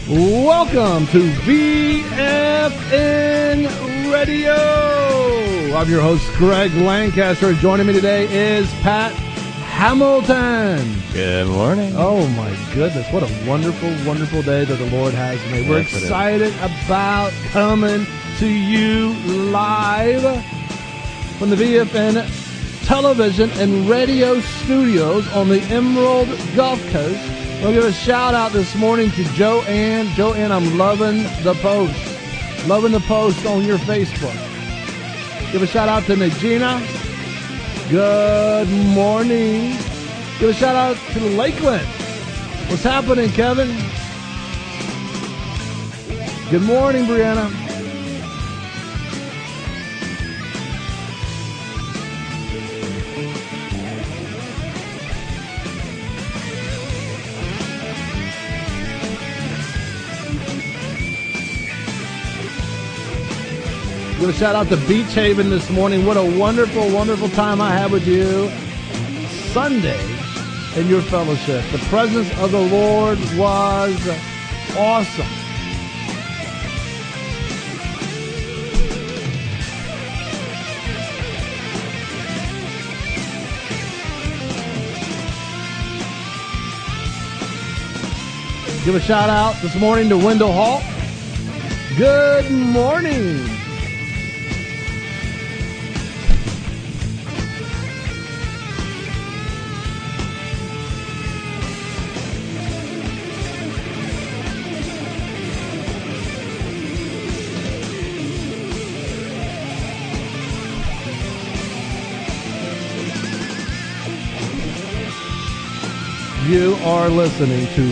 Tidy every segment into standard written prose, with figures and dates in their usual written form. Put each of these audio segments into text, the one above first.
Welcome to VFN Radio. I'm your host, Greg Lancaster. Joining me today is Pat Hamilton. Good morning. Oh, my goodness. What a wonderful, wonderful day that the Lord has made. We're excited about coming to you live from the VFN television and radio studios on the Emerald Gulf Coast. We'll give a shout out this morning to Joanne. Joanne, I'm loving the post. Loving the post on your Facebook. Give a shout out to Nagina. Good morning. Give a shout out to Lakeland. What's happening, Kevin? Good morning, Brianna. Give a shout out to Beach Haven this morning. What a wonderful, wonderful time I had with you Sunday in your fellowship. The presence of the Lord was awesome. Give a shout out this morning to Wendell Hall. Good morning. You are listening to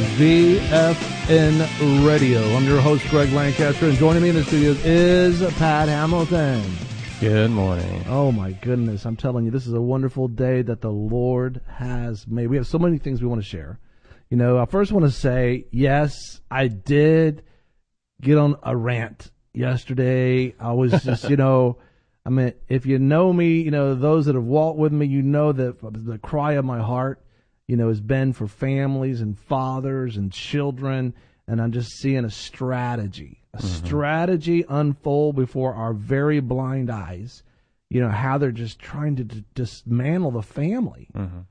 VFN Radio. I'm your host, Greg Lancaster, and joining me in the studios is Pat Hamilton. Good morning. Oh, my goodness. I'm telling you, this is a wonderful day that the Lord has made. We have so many things we want to share. You know, I first want to say, yes, I did get on a rant yesterday. I was just, I mean, if you know me, those that have walked with me, you know that the cry of my heart has been for families and fathers and children, and I'm just seeing a strategy unfold before our very blind eyes, how they're just trying to dismantle the family, and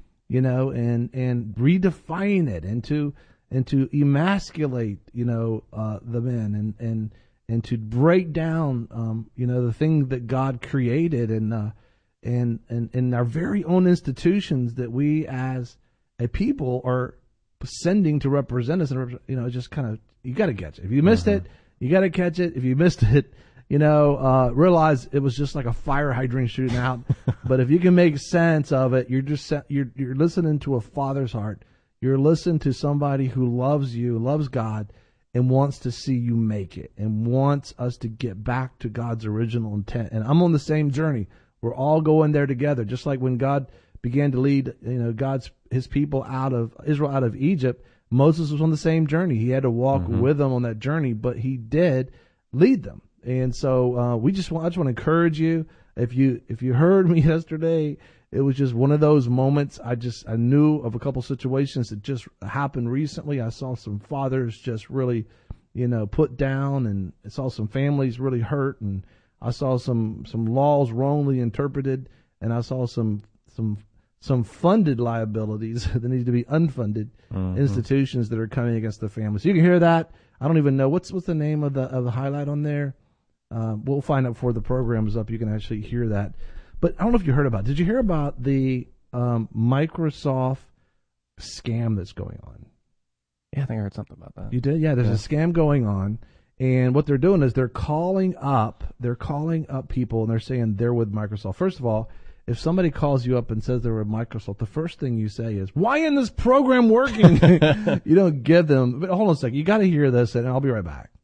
redefine it and to emasculate, the men and to break down, the thing that God created and our very own institutions that we as a people are sending to represent us, and just kind of, you got to catch it. If you missed it, you got to catch it. If you missed it, realize it was just like a fire hydrant shooting out. But if you can make sense of it, you're listening to a father's heart. You're listening to somebody who loves you, loves God, and wants to see you make it, and wants us to get back to God's original intent. And I'm on the same journey. We're all going there together, just like when God began to lead, his people Israel out of Egypt. Moses was on the same journey. He had to walk with them on that journey, but he did lead them. And so I just want to encourage you. If you heard me yesterday, it was just one of those moments. I knew of a couple situations that just happened recently. I saw some fathers just really, put down, and I saw some families really hurt, and I saw some laws wrongly interpreted, and I saw some funded liabilities that need to be unfunded institutions that are coming against the family. So you can hear that. I don't even know what's the name of the highlight on there. We'll find out before the program is up. You can actually hear that. But I don't know if you heard about it. Did you hear about the Microsoft scam that's going on? Yeah, I think I heard something about that. You did? Yeah, there's a scam going on. And what they're doing is they're calling up people, and they're saying they're with Microsoft. First of all, if somebody calls you up and says they're with Microsoft, the first thing you say is, why isn't this program working? You don't give them, but hold on a second. You got to hear this, and I'll be right back.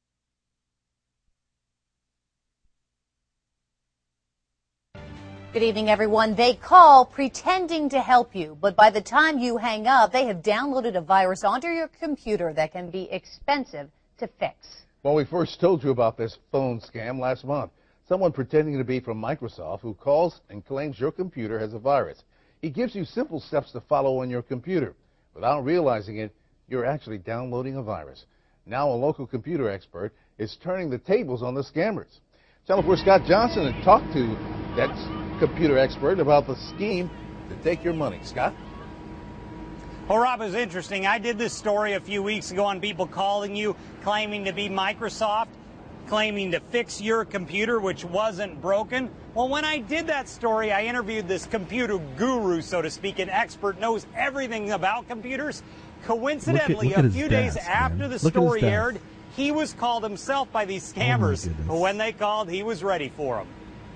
Good evening, everyone. They call pretending to help you, but by the time you hang up, they have downloaded a virus onto your computer that can be expensive to fix. Well, we first told you about this phone scam last month. Someone pretending to be from Microsoft who calls and claims your computer has a virus. He gives you simple steps to follow on your computer. Without realizing it, you're actually downloading a virus. Now a local computer expert is turning the tables on the scammers. Channel 4 Scott Johnson had talked to that computer expert about the scheme to take your money. Scott? Well, Rob, it was interesting. I did this story a few weeks ago on people calling you, claiming to be Microsoft, claiming to fix your computer, which wasn't broken. Well, when I did that story, I interviewed this computer guru, so to speak, an expert, knows everything about computers. Coincidentally, look at a few days desk, after man. the Look at his story desk. aired, he was called himself by these scammers. But when they called, he was ready for them.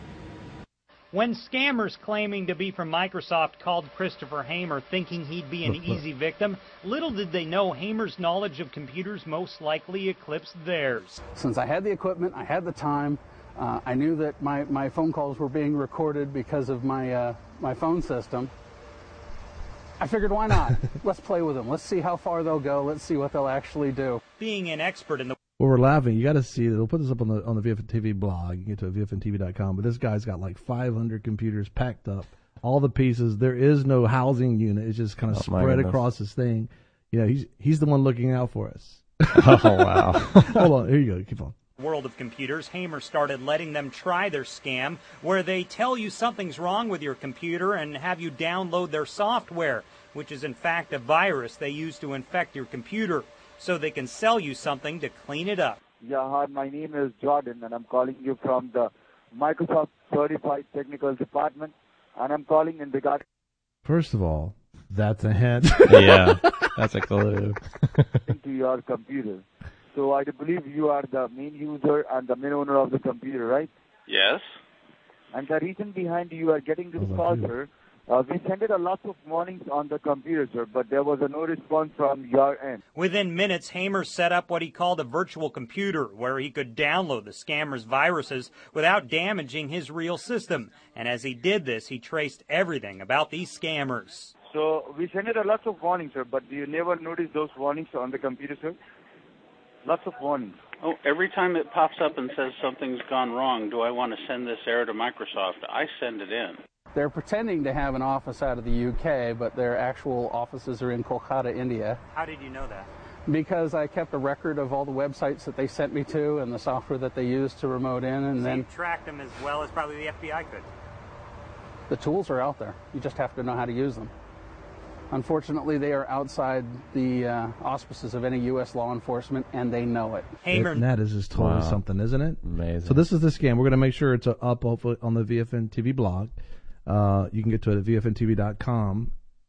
When scammers claiming to be from Microsoft called Christopher Hamer thinking he'd be an easy victim, little did they know Hamer's knowledge of computers most likely eclipsed theirs. Since I had the equipment, I had the time, I knew that my phone calls were being recorded because of my phone system. I figured, why not? Let's play with them. Let's see how far they'll go. Let's see what they'll actually do. Being an expert in the Well, we're laughing. You got to see it. We'll put this up on the VFN TV blog. You can get to VFNTV.com. But this guy's got like 500 computers packed up, all the pieces. There is no housing unit. It's just kind of spread across this thing. You know, he's the one looking out for us. Oh, wow. Hold on. Here you go. Keep on. world of computers, Hamer started letting them try their scam where they tell you something's wrong with your computer and have you download their software, which is in fact a virus they use to infect your computer, so they can sell you something to clean it up. Yeah, hi, my name is Jordan, and I'm calling you from the Microsoft Certified Technical Department, and I'm calling in regard First of all, that's a hint. Yeah, that's a clue. to your computer. So I do believe you are the main user and the main owner of the computer, right? Yes. And the reason behind you are getting this call, sir, we sent it a lot of warnings on the computer, sir, but there was no response from your end. Within minutes, Hamer set up what he called a virtual computer where he could download the scammer's viruses without damaging his real system. And as he did this, he traced everything about these scammers. So we sent it a lot of warnings, sir, but do you never notice those warnings on the computer, sir? Lots of warnings. Oh, every time it pops up and says something's gone wrong, do I want to send this error to Microsoft? I send it in. They're pretending to have an office out of the UK, but their actual offices are in Kolkata, India. How did you know that? Because I kept a record of all the websites that they sent me to and the software that they used to remote in, and So then you tracked them as well as probably the FBI could. the tools are out there. You just have to know how to use them. Unfortunately, they are outside the auspices of any U.S. law enforcement, and they know it. Hamer. That is just totally Wow. something, isn't it? Amazing. So this is the scam. We're going to make sure it's up hopefully on the VFN TV blog. You can get to it at VFNTV.com.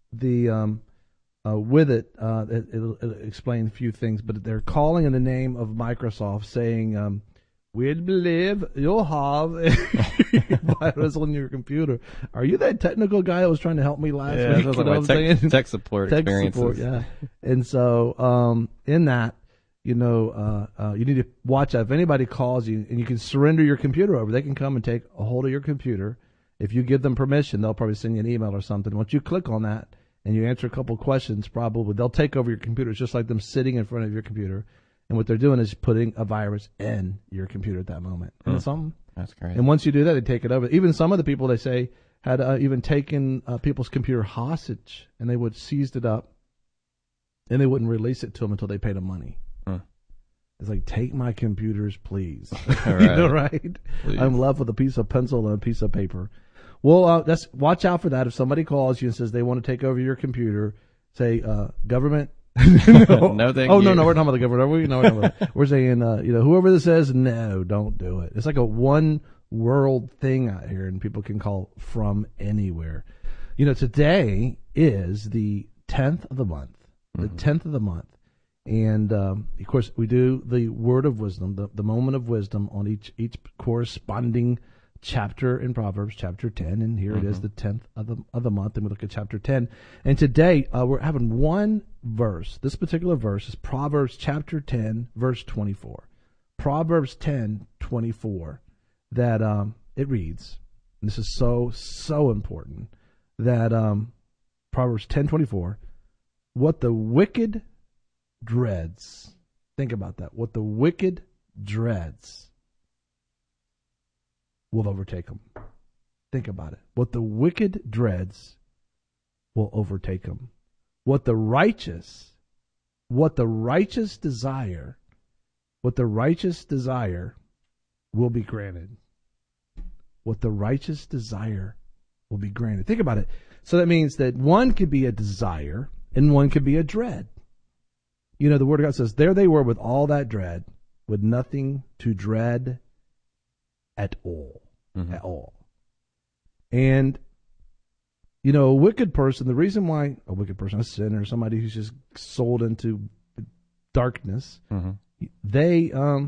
With it'll explain a few things, but they're calling in the name of Microsoft, saying, "We believe you'll have a virus on your computer." Are you that technical guy that was trying to help me last Yeah, week? those You are know my what I'm saying? tech support Tech experiences. support, yeah. And so, in that, you need to watch out. If anybody calls you, and you can surrender your computer over, they can come and take a hold of your computer. If you give them permission, they'll probably send you an email or something. Once you click on that and you answer a couple questions, probably they'll take over your computer. It's just like them sitting in front of your computer. And what they're doing is putting a virus in your computer at that moment. Isn't that something? That's great. And once you do that, they take it over. Even some of the people, they say, had even taken people's computer hostage, and they would seized it up, and they wouldn't release it to them until they paid them money. It's like, take my computers, please. All You know, right. right? Please. I'm left with a piece of pencil and a piece of paper. Well, watch out for that. If somebody calls you and says they want to take over your computer, say, government. No, thank oh, you. no, we're talking about the government. Are we? No, we're saying, whoever this says, no, don't do it. It's like a one world thing out here, and people can call from anywhere. Today is the 10th of the month. The 10th of the month. And, of course, we do the word of wisdom, the moment of wisdom on each corresponding chapter in Proverbs, chapter 10. And here it is, the 10th of the month, and we look at chapter 10. And today, we're having one verse. This particular verse is Proverbs chapter 10, verse 24. Proverbs 10:24, that it reads, and this is so important, that Proverbs 10:24, what the wicked dreads. Think about that. What the wicked dreads will overtake them. Think about it. What the wicked dreads will overtake them. What the righteous desire what the righteous desire will be granted. What the righteous desire will be granted. Think about it. So that means that one could be a desire and one could be a dread. You know, the Word of God says, there they were with all that dread, with nothing to dread at all. At all. And, you know, a wicked person, the reason why a wicked person, a sinner, somebody who's just sold into darkness, they are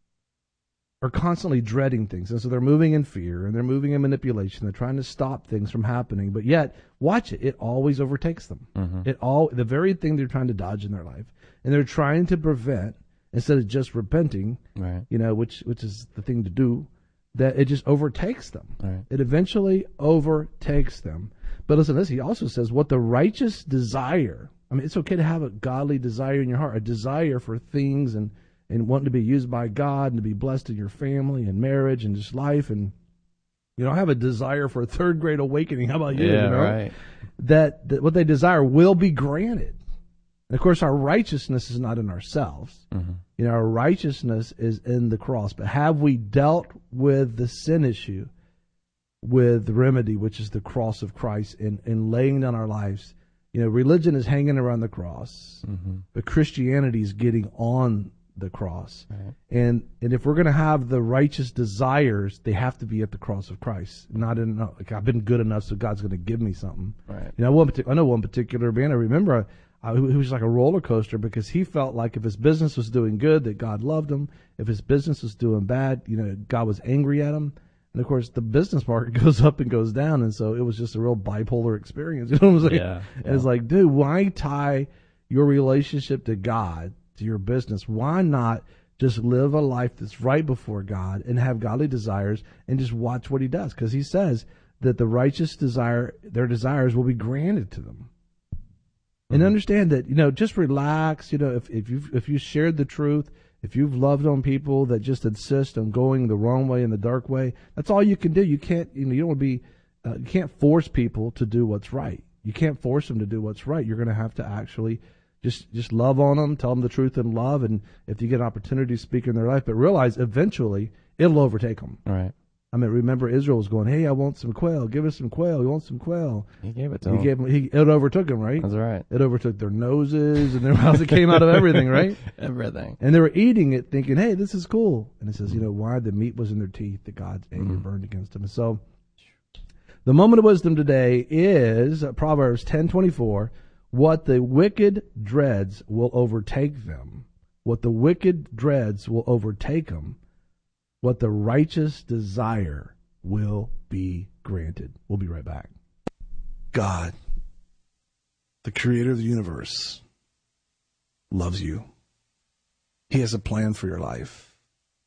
constantly dreading things. And so they're moving in fear and they're moving in manipulation. They're trying to stop things from happening. But yet, watch it. It always overtakes them. The very thing they're trying to dodge in their life. And they're trying to prevent, instead of just repenting, you know, which is the thing to do, that it just overtakes them. It eventually overtakes them. But listen, he also says what the righteous desire. I mean, it's okay to have a godly desire in your heart, a desire for things and wanting to be used by God and to be blessed in your family and marriage and just life. And, you know, I have a desire for a third grade awakening. How about you? Yeah, you know? right. That what they desire will be granted. And of course, our righteousness is not in ourselves. You know, our righteousness is in the cross. But have we dealt with the sin issue with the remedy, which is the cross of Christ, and laying down our lives? You know, religion is hanging around the cross, but Christianity is getting on the cross. And if we're going to have the righteous desires, they have to be at the cross of Christ. Not in, like, I've been good enough, so God's going to give me something. You know, I know one particular man. I remember who was like a roller coaster, because he felt like if his business was doing good, that God loved him. If his business was doing bad, you know, God was angry at him. And of course, the business market goes up and goes down, and so it was just a real bipolar experience. You know what I'm saying? Yeah. And it's like, dude, why tie your relationship to God to your business? Why not just live a life that's right before God and have godly desires and just watch what He does? Because He says that the righteous desire, their desires will be granted to them. And understand that, you know, just relax. You know, if you shared the truth, if you've loved on people that just insist on going the wrong way and the dark way, that's all you can do. You can't, you know, you don't want to be, you can't force people to do what's right. You can't force them to do what's right. You're going to have to actually just love on them, tell them the truth in love, and if you get an opportunity to speak in their life, but realize eventually it'll overtake them. Right. I mean, remember Israel was going, hey, I want some quail. Give us some quail. You want some quail? He gave it to them. It overtook them, right? That's right. It overtook their noses and their mouths. It came out of everything, right? Everything. And they were eating it thinking, hey, this is cool. And it says, you know, why? The meat was in their teeth, that God's anger burned against them. And so the moment of wisdom today is Proverbs 10:24. What the wicked dreads will overtake them. What the wicked dreads will overtake them. What the righteous desire will be granted. We'll be right back. God, the creator of the universe, loves you. He has a plan for your life.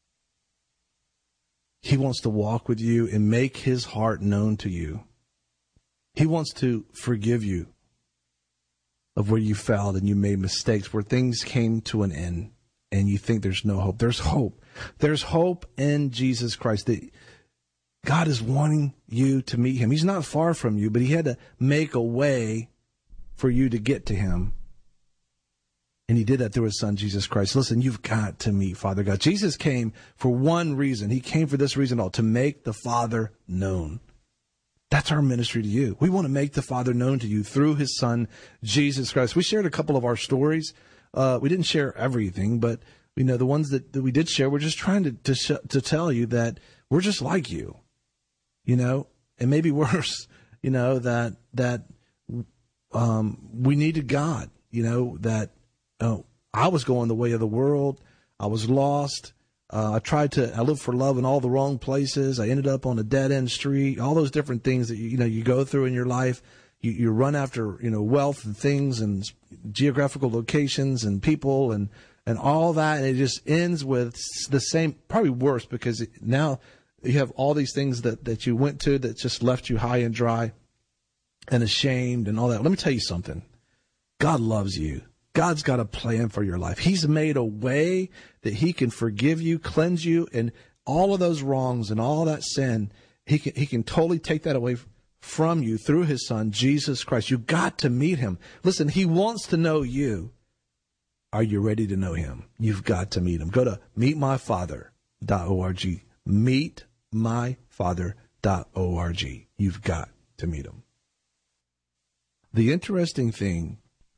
He wants to walk with you and make His heart known to you. He wants to forgive you of where you failed and you made mistakes, where things came to an end and you think there's no hope. There's hope. There's hope in Jesus Christ. That God is wanting you to meet Him. He's not far from you, but He had to make a way for you to get to Him. And He did that through His Son, Jesus Christ. Listen, you've got to meet Father God. Jesus came for one reason. He came for this reason all, to make the Father known. That's our ministry to you. We want to make the Father known to you through His Son, Jesus Christ. We shared a couple of our stories. We didn't share everything, but you know, the ones that we did share, we're just trying to tell you that we're just like you, you know, and maybe worse, you know, that we needed God, you know, that I was going the way of the world. I was lost. I lived for love in all the wrong places. I ended up on a dead end street, all those different things that, you know, you go through in your life. You run after, you know, wealth and things and geographical locations and people and all that. And it just ends with the same, probably worse, because now you have all these things that you went to that just left you high and dry and ashamed and all that. Let me tell you something. God loves you. God's got a plan for your life. He's made a way that He can forgive you, cleanse you, and all of those wrongs and all that sin, He can totally take that away from you through His Son, Jesus Christ. You've got to meet Him. Listen, He wants to know you. Are you ready to know him? You've got to meet him. Go to meetmyfather.org. Meetmyfather.org. You've got to meet him. The interesting thing,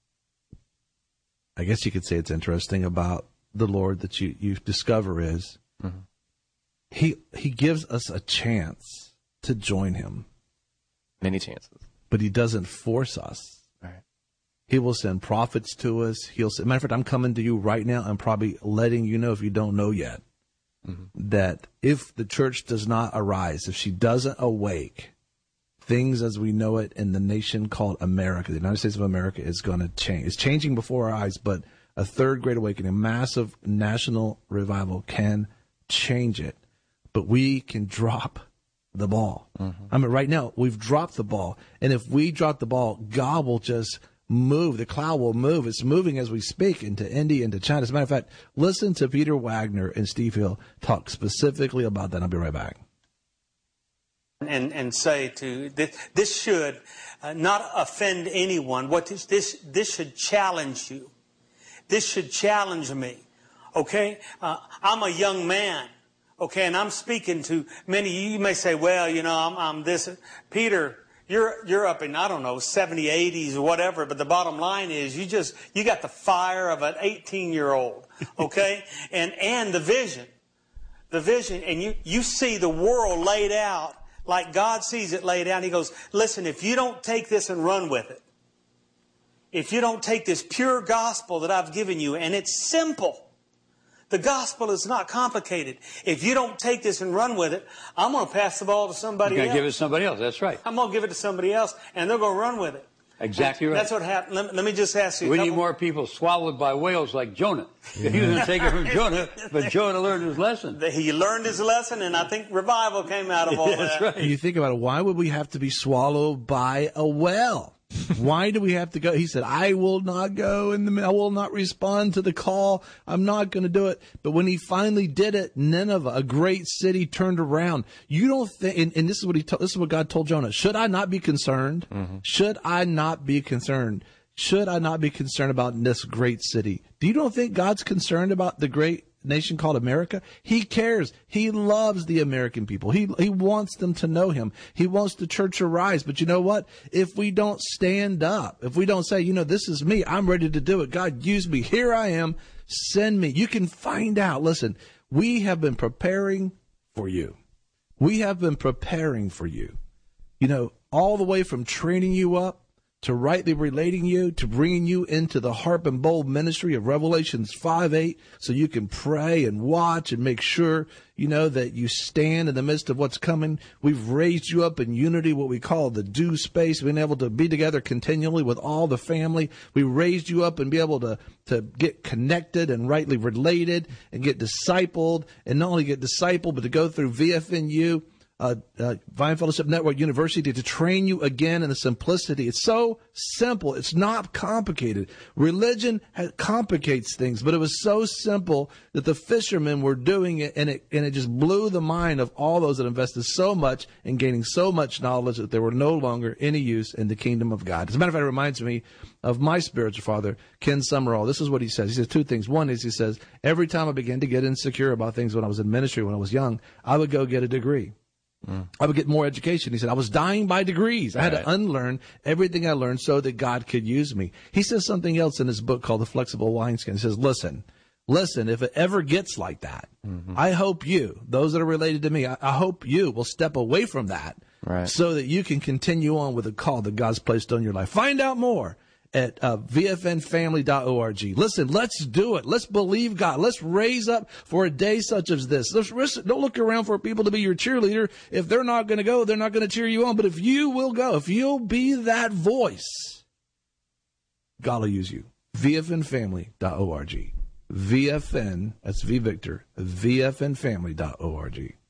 I guess you could say it's interesting about the Lord that you discover is he gives us a chance to join him. Many chances. But he doesn't force us. Right. He will send prophets to us. He'll say, matter of fact, I'm coming to you right now. I'm probably letting you know, if you don't know yet, that if the church does not arise, if she doesn't awake, things as we know it in the nation called America, the United States of America, is going to change. It's changing before our eyes, but a third great awakening, a massive national revival can change it. But we can drop the ball. I mean, right now, we've dropped the ball. And if we drop the ball, God will just move. The cloud will move. It's moving as we speak into India, into China. As a matter of fact, listen to Peter Wagner and Steve Hill talk specifically about that. I'll be right back. And say to this should not offend anyone. This should challenge you. This should challenge me. Okay, I'm a young man. Okay, and I'm speaking to many. You may say, well, you know, I'm this. Peter, you're up in, I don't know, 70, 80s or whatever. But the bottom line is, you got the fire of an 18-year-old. Okay, and the vision, and you see the world laid out like God sees it laid out. He goes, listen, if you don't take this and run with it, if you don't take this pure gospel that I've given you, and it's simple. The gospel is not complicated. If you don't take this and run with it, I'm going to pass the ball to somebody else. You're going to give it to somebody else. That's right. I'm going to give it to somebody else, and they're going to run with it. Exactly right. That's what happened. Let me just ask you. We need more people swallowed by whales like Jonah. He was going to take it from Jonah, but Jonah learned his lesson. He learned his lesson, and I think revival came out of all that. That's right. You think about it. Why would we have to be swallowed by a whale? Why do we have to go? He said, I will not go I will not respond to the call. I'm not going to do it. But when he finally did it, Nineveh, a great city, turned around. You don't think, and this is what this is what God told Jonah. Should I not be concerned? Should I not be concerned? Should I not be concerned about this great city? Do you don't think God's concerned about the great nation called America? He cares. He loves the American people. He wants them to know him. He wants the church to rise. But you know what? If we don't stand up, if we don't say, you know, this is me, I'm ready to do it. God, use me. Here I am. Send me. You can find out. Listen, we have been preparing for you. We have been preparing for you. You know, all the way from training you up, to rightly relating you, to bringing you into the harp and bowl ministry of Revelations 5:8, so you can pray and watch and make sure, you know, that you stand in the midst of what's coming. We've raised you up in unity, what we call the do space, being able to be together continually with all the family. We raised you up and be able to get connected and rightly related and get discipled, and not only get discipled, but to go through VFNU, Vine Fellowship Network University, to train you again in the simplicity. It's so simple. It's not complicated. Religion complicates things, but it was so simple that the fishermen were doing it, and it just blew the mind of all those that invested so much in gaining so much knowledge that there were no longer any use in the kingdom of God. As a matter of fact, it reminds me of my spiritual father, Ken Summerall. This is what he says. He says two things. One is, he says, every time I began to get insecure about things when I was in ministry, when I was young, I would go get a degree. I would get more education. He said, I was dying by degrees. I had to unlearn everything I learned so that God could use me. He says something else in his book called The Flexible Wineskin. He says, listen, if it ever gets like that, I hope you, those that are related to me, I hope you will step away from that so that you can continue on with the call that God's placed on your life. Find out more at vfnfamily.org. Listen, let's do it. Let's believe God. Let's raise up for a day such as this. Don't look around for people to be your cheerleader. If they're not going to go, they're not going to cheer you on. But if you will go, if you'll be that voice, God will use you. vfnfamily.org. VFN, that's V Victor, vfnfamily.org.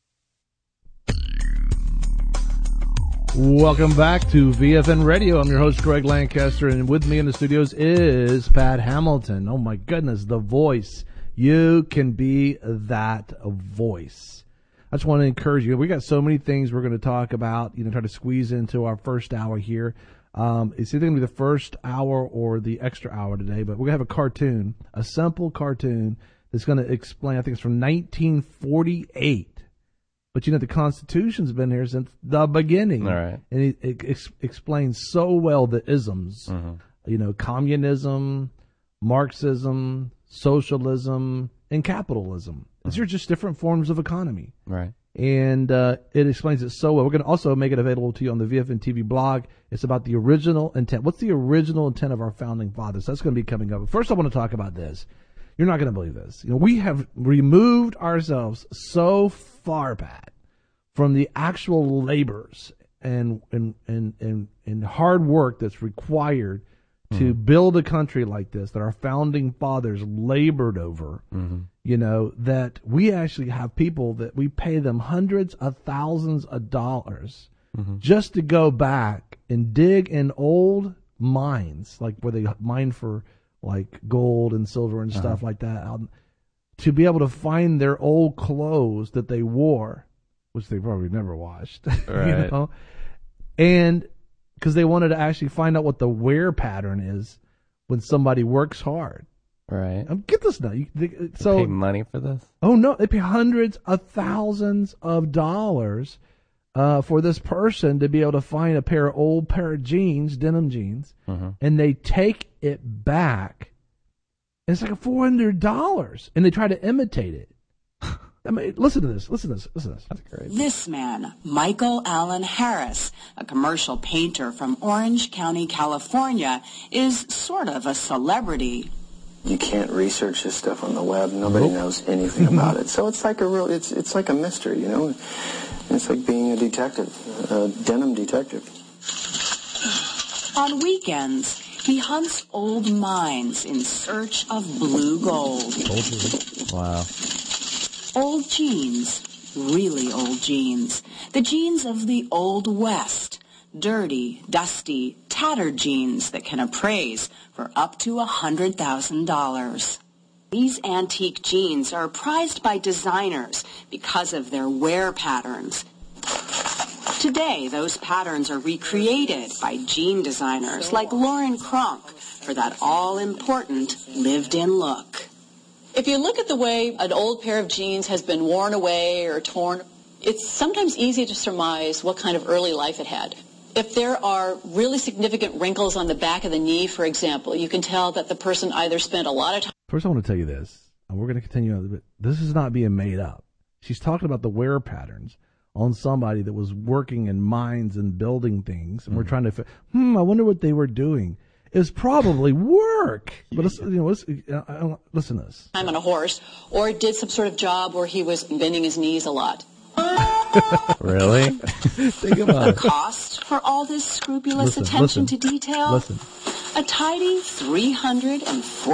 Welcome back to VFN Radio. I'm your host, Greg Lancaster, and with me in the studios is Pat Hamilton. Oh my goodness, the voice. You can be that voice. I just want to encourage you. We got so many things we're going to talk about, try to squeeze into our first hour here. It's either going to be the first hour or the extra hour today, but we're going to have a cartoon, a simple cartoon that's going to explain, I think it's from 1948. But, the Constitution's been here since the beginning. All right. And it explains so well the isms, communism, Marxism, socialism, and capitalism. These are just different forms of economy. Right. And it explains it so well. We're going to also make it available to you on the VFN TV blog. It's about the original intent. What's the original intent of our founding fathers? That's going to be coming up. But first, I want to talk about this. You're not going to believe this. We have removed ourselves so far back from the actual labors and hard work that's required to build a country like this that our founding fathers labored over, that we actually have people that we pay them hundreds of thousands of dollars just to go back and dig in old mines, like where they mine for like gold and silver and stuff like that, to be able to find their old clothes that they wore, which they probably never washed, right. And because they wanted to actually find out what the wear pattern is when somebody works hard. Right. Get this now. So pay money for this? Oh no, they pay hundreds of thousands of dollars for this person to be able to find a pair of jeans, denim jeans, and they take it back. And it's like $400, and they try to imitate it. I mean, listen to this. That's great. This man, Michael Allen Harris, a commercial painter from Orange County, California, is sort of a celebrity. You can't research this stuff on the web. Nobody knows anything about it. So it's like it's like a mystery, It's like being a detective, a denim detective. On weekends, he hunts old mines in search of blue gold. Wow. Old jeans, really old jeans. The jeans of the Old West. Dirty, dusty, tattered jeans that can appraise for up to $100,000. These antique jeans are prized by designers because of their wear patterns. Today, those patterns are recreated by jean designers like Lauren Kronk for that all-important lived-in look. If you look at the way an old pair of jeans has been worn away or torn, it's sometimes easy to surmise what kind of early life it had. If there are really significant wrinkles on the back of the knee, for example, you can tell that the person either spent a lot of time. First, I want to tell you this, and we're going to continue on, but this is not being made up. She's talking about the wear patterns on somebody that was working in mines and building things, and we're trying to, I wonder what they were doing. It was probably work, but listen to this. Time on a horse, or did some sort of job where he was bending his knees a lot. Really? Think about it. The cost for all this scrupulous attention to detail? A tidy $340.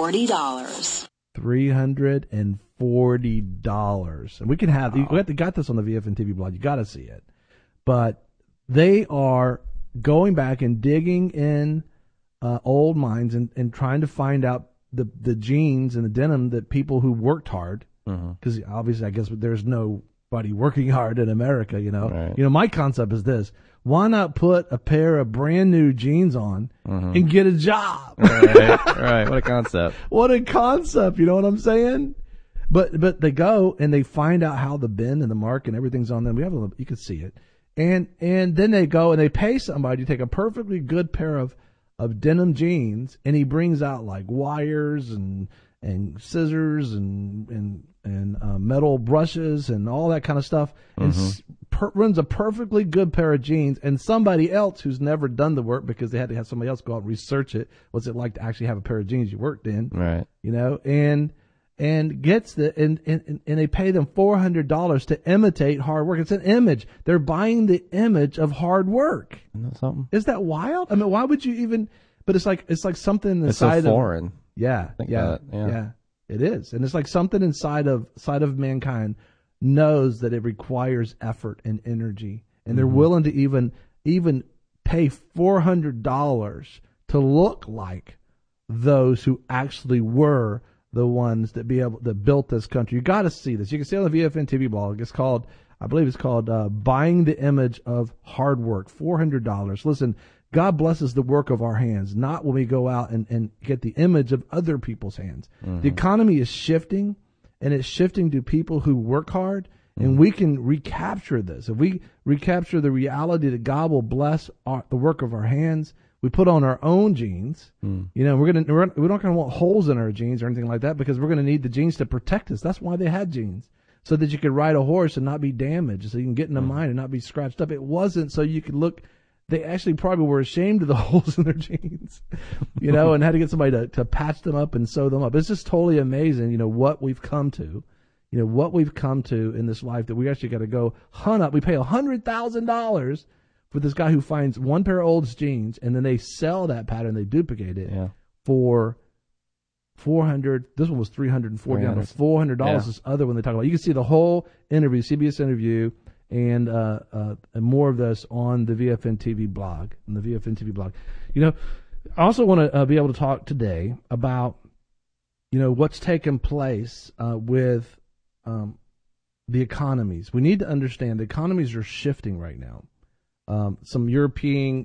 $340. And we can have, you got this on the VFN TV blog. You got to see it. But they are going back and digging in old mines and trying to find out the jeans and the denim that people who worked hard, because obviously I guess there's nobody working hard in America, Right. My concept is this: why not put a pair of brand new jeans on and get a job? Right. What a concept. What a concept. You know what I'm saying? But they go and they find out how the bend and the mark and everything's on them. You can see it. And then they go and they pay somebody to take a perfectly good pair of denim jeans, and he brings out like wires and scissors and metal brushes and all that kind of stuff, and runs a perfectly good pair of jeans. And somebody else who's never done the work, because they had to have somebody else go out and research it. What's it like to actually have a pair of jeans you worked in? Right. And gets and they pay them $400 to imitate hard work. It's an image. They're buying the image of hard work. Isn't that something? Is that wild? I mean, why would you even? But it's like something inside. It's so foreign. Yeah, Yeah, it is, and it's like something inside of mankind knows that it requires effort and energy, and they're willing to even pay $400 to look like those who actually were the ones that built this country. You got to see this. You can see it on the VFN TV blog. I believe it's called Buying the Image of Hard Work. $400. Listen, God blesses the work of our hands, not when we go out and get the image of other people's hands. Mm-hmm. The economy is shifting, and it's shifting to people who work hard, and we can recapture this. If we recapture the reality that God will bless the work of our hands, we put on our own jeans. You know, we're not going to want holes in our jeans or anything like that, because we're going to need the jeans to protect us. That's why they had jeans, so that you could ride a horse and not be damaged, so you can get in the mine and not be scratched up. It wasn't so you could look. They actually probably were ashamed of the holes in their jeans, you know, and had to get somebody to patch them up and sew them up. It's just totally amazing, you know, what we've come to. You know, what we've come to in this life, that we actually got to go hunt up. We pay $100,000 for this guy who finds one pair of old jeans, and then they sell that pattern, they duplicate it for $400. This one was $340. $400. This other one they talk about. You can see the whole interview, CBS interview, and more of this on the VFN TV blog. You know, I also want to be able to talk today about, you know, what's taken place with the economies. We need to understand the economies are shifting right now. Some European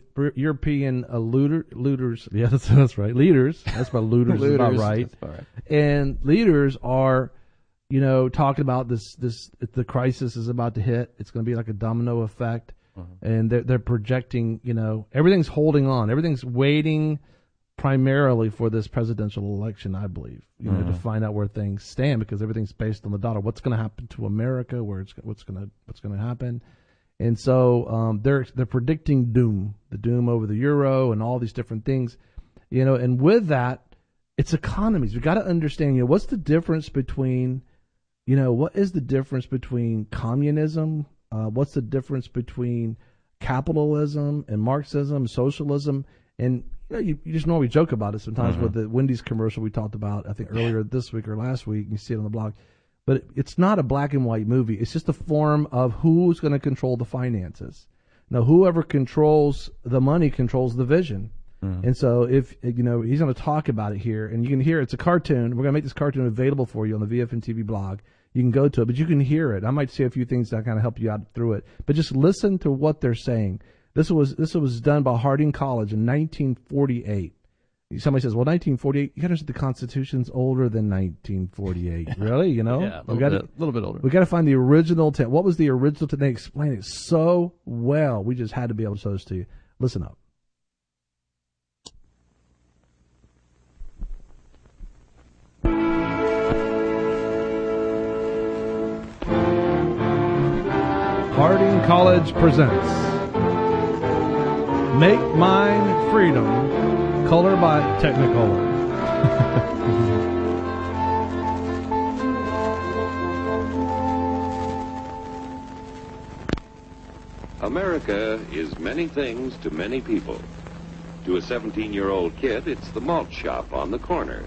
looters. Yeah, that's right. Leaders. That's about looters. Is about right. That's about right. And leaders are, you know, talking about this. The crisis is about to hit. It's going to be like a domino effect, and they're projecting. You know, everything's holding on. Everything's waiting primarily for this presidential election, I believe, you know, to find out where things stand, because everything's based on the dollar. What's going to happen to America? What's going to happen? And so they're predicting the doom over the euro and all these different things, you know. And with that, it's economies. We got to understand, you know, what's the difference between, you know, what is the difference between communism? What's the difference between capitalism and Marxism, socialism, and you just know we joke about it sometimes with the Wendy's commercial we talked about, I think earlier this week or last week. You see it on the blog. But it's not a black and white movie. It's just a form of who's going to control the finances. Now, whoever controls the money controls the vision. And so if, you know, he's going to talk about it here, and you can hear it's a cartoon. We're going to make this cartoon available for you on the VFN TV blog. You can go to it, but you can hear it. I might say a few things that kind of help you out through it. But just listen to what they're saying. This was done by Harding College in 1948. Somebody says, well, 1948, you got to understand the Constitution's older than 1948. Really? You know? Yeah, a little bit older. We got to find the original text. What was the original text? They explain it so well. We just had to be able to show this to you. Listen up. Harding College presents Make Mine Freedom, color by Technicolor. America is many things to many people. To a 17-year-old kid, it's the malt shop on the corner.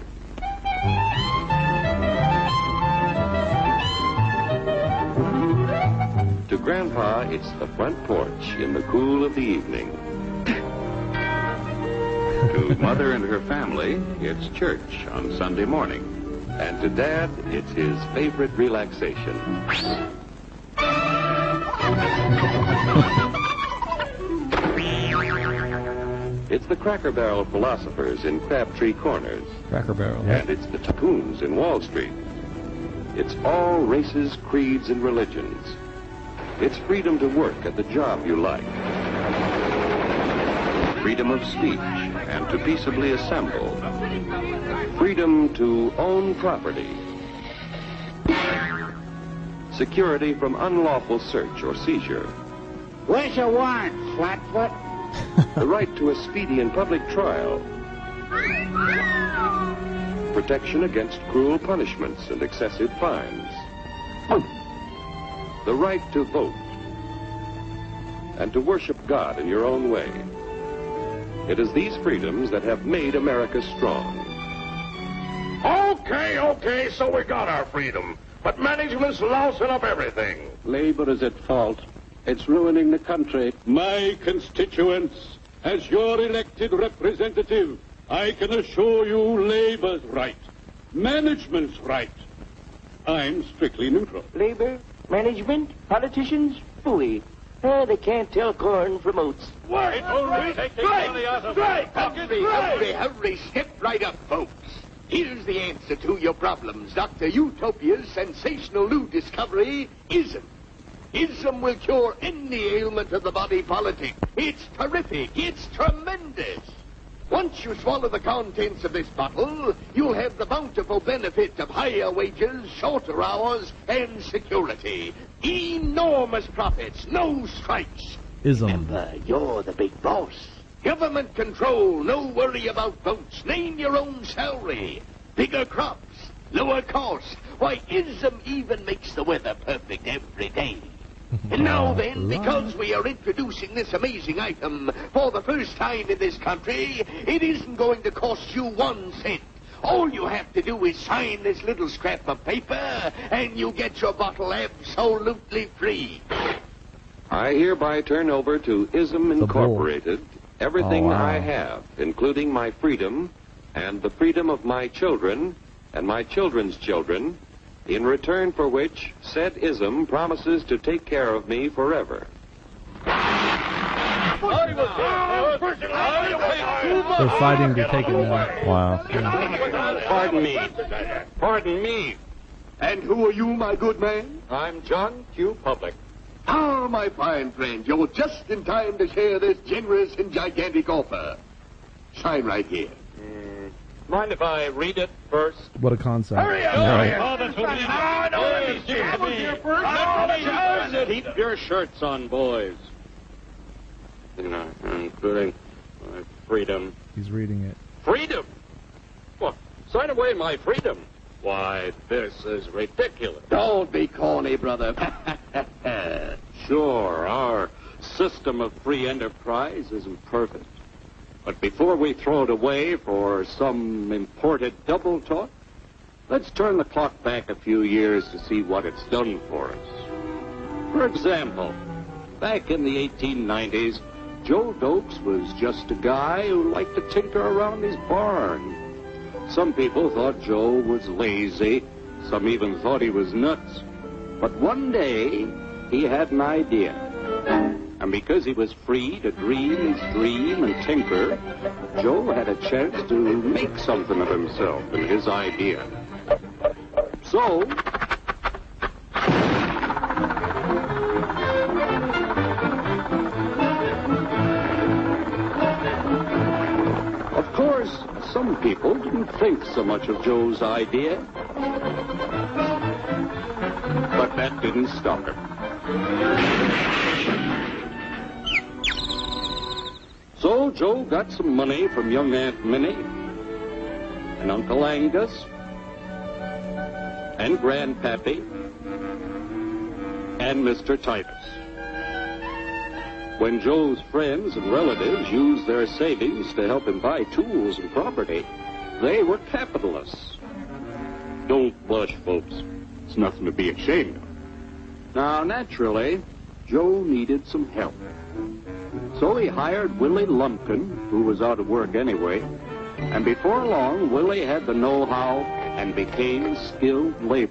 To Grandpa, it's the front porch in the cool of the evening. To Mother and her family, it's church on Sunday morning. And to Dad, it's his favorite relaxation. It's the Cracker Barrel philosophers in Crabtree Corners. Cracker Barrel. And it's the tycoons in Wall Street. It's all races, creeds, and religions. It's freedom to work at the job you like. Freedom of speech and to peaceably assemble. Freedom to own property. Security from unlawful search or seizure. Where's your warrant, Flatfoot? The right to a speedy and public trial. Protection against cruel punishments and excessive fines. The right to vote. And to worship God in your own way. It is these freedoms that have made America strong. Okay, so we got our freedom. But management's lousing up everything. Labor is at fault. It's ruining the country. My constituents, as your elected representative, I can assure you Labor's right. Management's right. I'm strictly neutral. Labor, management, politicians, phooey. They can't tell corn from oats. Wait, Hurry, step right up, folks. Here's the answer to your problems. Dr. Utopia's sensational new discovery, ISM. ISM will cure any ailment of the body politic. It's terrific. It's tremendous. Once you swallow the contents of this bottle, you'll have the bountiful benefit of higher wages, shorter hours, and security. Enormous profits, no strikes. Remember, you're the big boss. Government control, no worry about votes. Name your own salary. Bigger crops, lower cost. Why, ISM even makes the weather perfect every day. And now then, because we are introducing this amazing item for the first time in this country, it isn't going to cost you 1 cent. All you have to do is sign this little scrap of paper, and you get your bottle absolutely free. I hereby turn over to ISM Incorporated everything I have, including my freedom and the freedom of my children and my children's children, in return for which said ISM promises to take care of me forever. They're fighting to take it now. Wow. Pardon me. And who are you, my good man? I'm John Q. Public. Ah, my fine friend, you're just in time to share this generous and gigantic offer. Sign right here. Mind if I read it first? What a concept. Hurry up! Keep your shirts on, boys. Including my freedom. He's reading it. Freedom? What? Sign away my freedom? Why, this is ridiculous. Don't be corny, brother. Sure, our system of free enterprise isn't perfect. But before we throw it away for some imported double talk, let's turn the clock back a few years to see what it's done for us. For example, back in the 1890s, Joe Dokes was just a guy who liked to tinker around his barn. Some people thought Joe was lazy. Some even thought he was nuts. But one day, he had an idea. And because he was free to dream his dream and tinker, Joe had a chance to make something of himself and his idea. So, of course, some people didn't think so much of Joe's idea. But that didn't stop him. So Joe got some money from young Aunt Minnie and Uncle Angus and Grandpappy and Mr. Titus. When Joe's friends and relatives used their savings to help him buy tools and property, they were capitalists. Don't blush, folks. It's nothing to be ashamed of. Now, naturally, Joe needed some help. So he hired Willie Lumpkin, who was out of work anyway, and before long, Willie had the know-how and became skilled labor.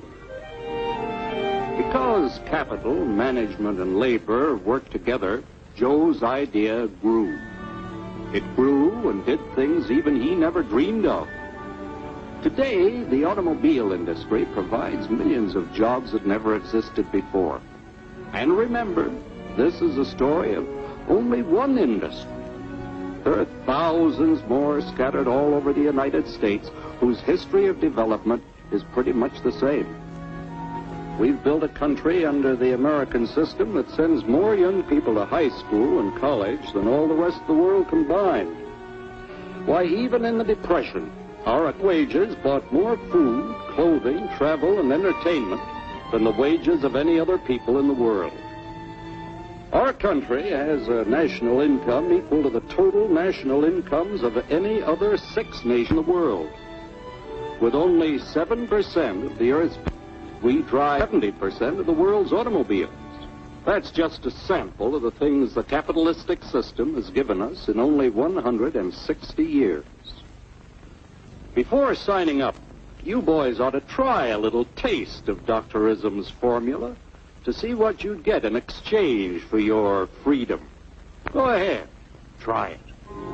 Because capital, management, and labor worked together, Joe's idea grew. It grew and did things even he never dreamed of. Today, the automobile industry provides millions of jobs that never existed before. And remember, this is a story of only one industry. There are thousands more scattered all over the United States whose history of development is pretty much the same. We've built a country under the American system that sends more young people to high school and college than all the rest of the world combined. Why, even in the Depression, our wages bought more food, clothing, travel, and entertainment than the wages of any other people in the world. Our country has a national income equal to the total national incomes of any other 6 nations in the world. With only 7% of the Earth's people, we drive 70% of the world's automobiles. That's just a sample of the things the capitalistic system has given us in only 160 years. Before signing up, you boys ought to try a little taste of Dr. ISM's formula to see what you'd get in exchange for your freedom. Go ahead. Try it.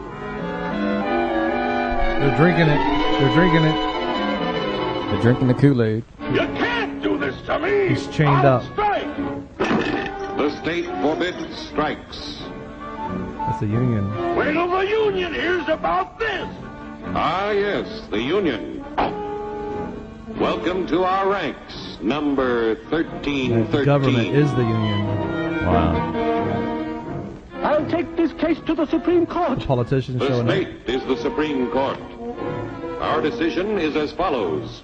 They're drinking it. They're drinking it. They're drinking the Kool-Aid. You can't do this to me! He's chained up. Strike! The state forbids strikes. That's the union. Wait till the union hears about this! Ah, yes, the union. Welcome to our ranks, number 1313. The government is the union. Wow. I'll take this case to the Supreme Court. The politicians The showing up. state is the Supreme Court. Our decision is as follows.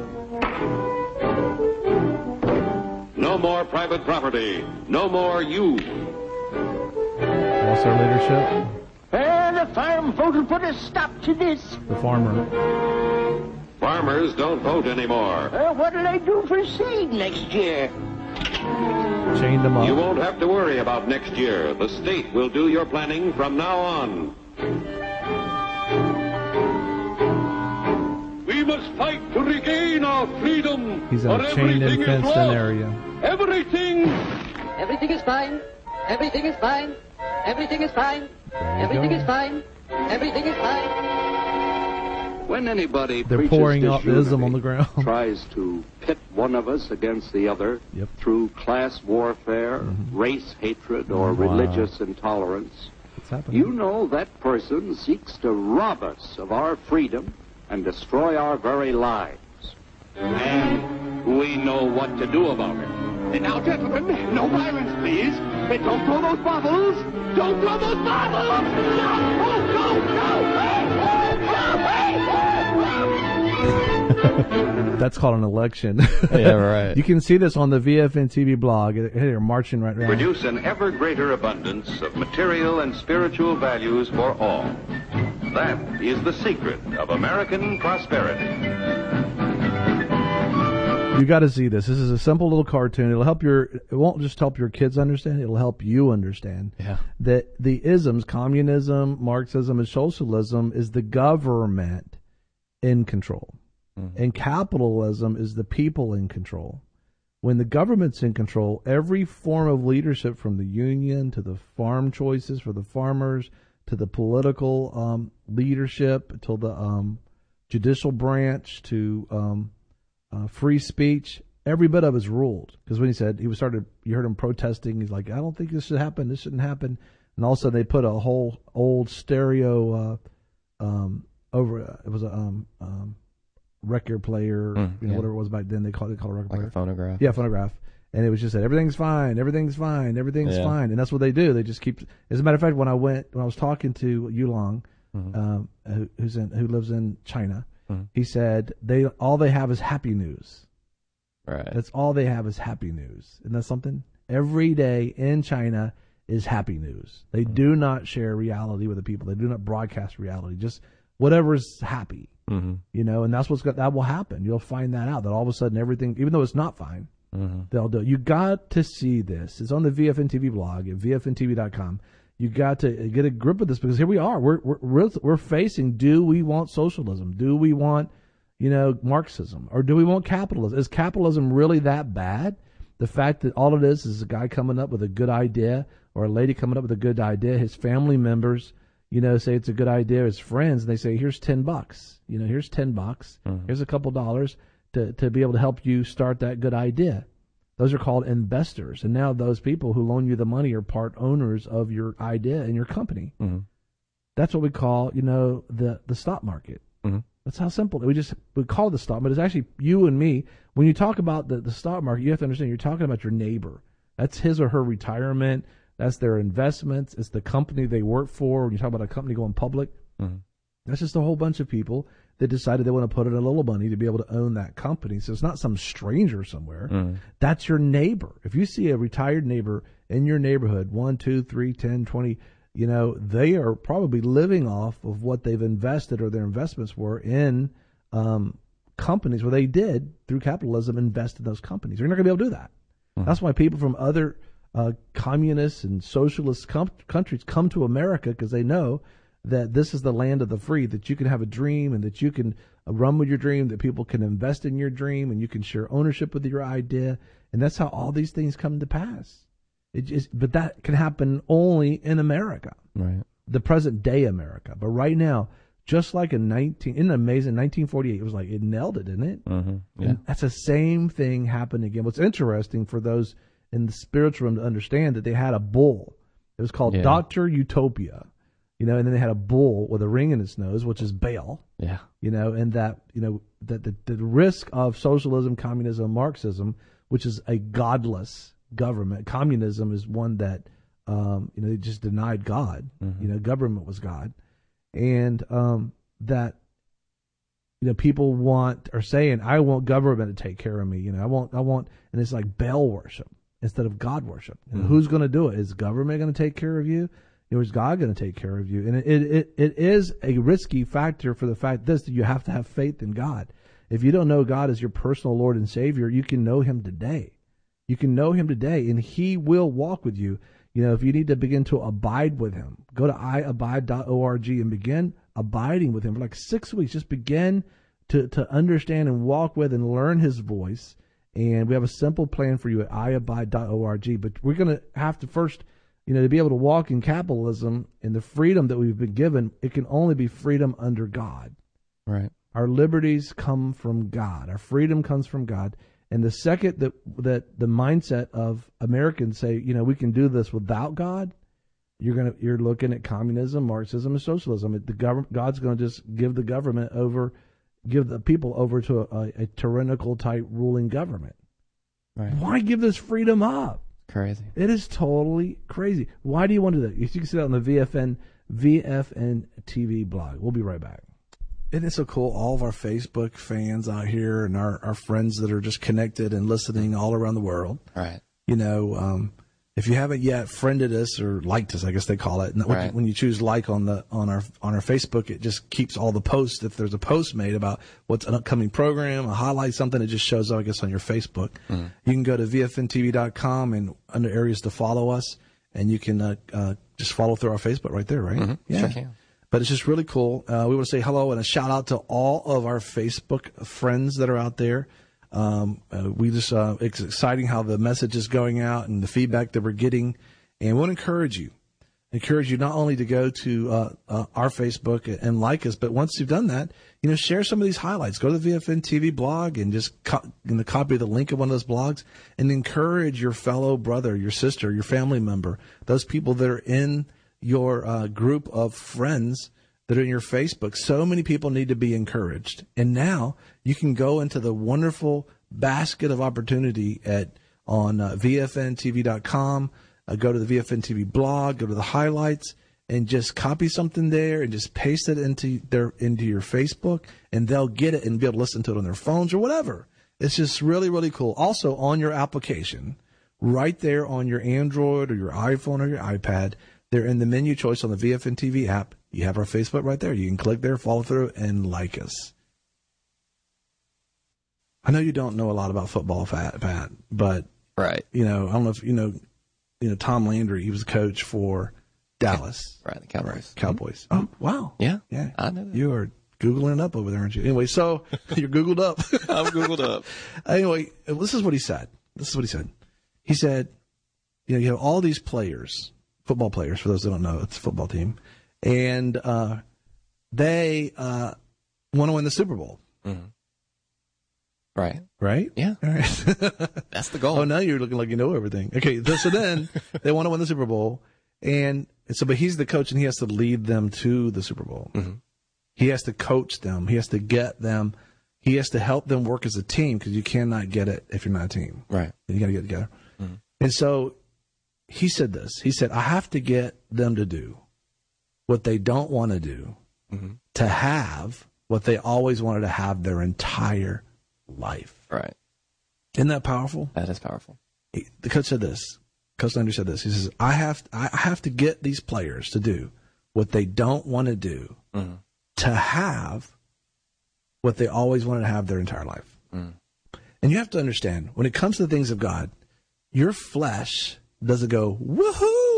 No more private property. No more you. What's our leadership? And the farm vote will put a stop to this. The farmer. Farmers don't vote anymore. What'll I do for seed next year? Chained them up. You won't have to worry about next year. The state will do your planning from now on. We must fight to regain our freedom. He's in a chained and fenced in area. Everything. Everything is fine. Everything is fine. Everything is fine. Everything is fine. Everything is fine. When anybody They're preaches pouring out disunity, ism on the ground. tries to pit one of us against the other through class warfare, race hatred, or religious intolerance, you know that person seeks to rob us of our freedom and destroy our very lives. And we know what to do about it. Now, gentlemen, no violence, please. Don't throw those bottles. Don't throw those bottles. That's called an election. Yeah, right. You can see this on the VFN TV blog. They're marching right now. Produce an ever greater abundance of material and spiritual values for all. That is the secret of American prosperity. You got to see this. This is a simple little cartoon. It'll help it won't just help your kids understand. It'll help you understand that the isms, communism, Marxism, and socialism is the government in control. And capitalism is the people in control. When the government's in control, every form of leadership, from the union to the farm choices for the farmers, to the political leadership, to the judicial branch, to free speech, every bit of it is ruled. Because when you heard him protesting, he's like, I don't think this should happen, this shouldn't happen. And all of a sudden they put a whole old stereo over, it was a record player, whatever it was back then, they called it a record player. Like a phonograph. Yeah, phonograph. And it was just that everything's fine, everything's fine, everything's fine. And that's what they do. They just keep, as a matter of fact, when I was talking to Yulong, who lives in China, he said all they have is happy news. Right. That's all they have is happy news. Isn't that something? Every day in China is happy news. They do not share reality with the people. They do not broadcast reality. Just whatever's happy. You know, and that's that will happen. You'll find that out, that all of a sudden everything, even though it's not fine, they'll do it. You got to see this. It's on the VFN TV blog at VFNTV.com. You got to get a grip of this, because here we are. We're facing, do we want socialism? Do we want, Marxism? Or do we want capitalism? Is capitalism really that bad? The fact that all it is a guy coming up with a good idea, or a lady coming up with a good idea, his family members, say it's a good idea, his friends, and they say, here's $10. Here's $10. Here's a couple dollars to be able to help you start that good idea. Those are called investors. And now those people who loan you the money are part owners of your idea and your company. That's what we call, the stock market. That's how simple. We call it the stock, but it's actually you and me. When you talk about the stock market, you have to understand you're talking about your neighbor. That's his or her retirement. That's their investments. It's the company they work for. When you talk about a company going public, that's just a whole bunch of people that decided they want to put in a little money to be able to own that company. So it's not some stranger somewhere. That's your neighbor. If you see a retired neighbor in your neighborhood, 1, 2, 3, 10, 20, they are probably living off of what they've invested, or their investments were in companies where they did, through capitalism, invest in those companies. You're not going to be able to do that. That's why people from other communist and socialist countries come to America, because they know that this is the land of the free, that you can have a dream and that you can run with your dream, that people can invest in your dream and you can share ownership with your idea. And that's how all these things come to pass. But that can happen only in America, right? The present day America. But right now, just like isn't it amazing? 1948, it was like it nailed it, didn't it? Mm-hmm. Yeah. And that's the same thing happened again. What's interesting for those in the spiritual realm to understand that they had a bull. It was called Dr. Utopia, and then they had a bull with a ring in its nose, which is Baal. Yeah. And that the risk of socialism, communism, Marxism, which is a godless government. Communism is one that they just denied God. Mm-hmm. Government was God, and that people are saying, I want government to take care of me. I want, and it's like Baal worship instead of God worship. And who's going to do it? Is government going to take care of you? Or is God going to take care of you? And it is a risky factor for the fact that you have to have faith in God. If you don't know God as your personal Lord and Savior, you can know Him today. You can know Him today, and He will walk with you. If you need to begin to abide with Him, go to iabide.org and begin abiding with Him for like 6 weeks. Just begin to understand and walk with and learn His voice. And we have a simple plan for you at iabide.org. But we're going to have to first, to be able to walk in capitalism and the freedom that we've been given, it can only be freedom under God. Right. Our liberties come from God. Our freedom comes from God. And the second that the mindset of Americans say, we can do this without God, you're looking at communism, Marxism, and socialism. God's going to just give the people over to a tyrannical type ruling government. Right. Why give this freedom up? Crazy. It is totally crazy. Why do you want to do that? You can see that on the VFN TV blog. We'll be right back. Isn't it so cool? All of our Facebook fans out here and our friends that are just connected and listening all around the world. Right. If you haven't yet friended us or liked us, I guess they call it. Right. When you choose like on our Facebook, it just keeps all the posts. If there's a post made about what's an upcoming program, a highlight, something, it just shows up, I guess, on your Facebook. Mm-hmm. You can go to VFNTV.com and under areas to follow us, and you can just follow through our Facebook right there, right? Mm-hmm. Yeah. Sure can. But it's just really cool. We want to say hello and a shout out to all of our Facebook friends that are out there. It's exciting how the message is going out and the feedback that we're getting. And we want to encourage you not only to go to our Facebook and like us, but once you've done that, share some of these highlights. Go to the VFN TV blog and just copy the link of one of those blogs and encourage your fellow brother, your sister, your family member, those people that are in your group of friends that are in your Facebook. So many people need to be encouraged. And now you can go into the wonderful basket of opportunity on VFNTV.com, go to the VFN TV blog, go to the highlights, and just copy something there and just paste it into your Facebook, and they'll get it and be able to listen to it on their phones or whatever. It's just really, really cool. Also, on your application, right there on your Android or your iPhone or your iPad, they're in the menu choice on the VFN TV app. You have our Facebook right there. You can click there, follow through, and like us. I know you don't know a lot about football, Pat, but right. I don't know if you know Tom Landry. He was the coach for Dallas. Right, the Cowboys. Cowboys. Oh, wow. Yeah, yeah. I know that. You are Googling it up over there, aren't you? Anyway, so you're Googled up. I'm Googled up. Anyway, this is what he said. He said, you have all these players, football players, for those that don't know, it's a football team, and they want to win the Super Bowl. Mm-hmm. Right. Right? Yeah. All right. That's the goal. Oh, now you're looking like you know everything. Okay, so then they want to win the Super Bowl, but he's the coach and he has to lead them to the Super Bowl. Mm-hmm. He has to coach them. He has to get them. He has to help them work as a team because you cannot get it if you're not a team. Right. You got to get together. Mm-hmm. And so he said this. He said, I have to get them to do what they don't want to do to have what they always wanted to have their entire life. Right. Isn't that powerful? That is powerful. The coach said this. Coach Landry said this. He says, I have to get these players to do what they don't want to do to have what they always wanted to have their entire life. Mm. And you have to understand, when it comes to the things of God, your flesh doesn't go, woohoo!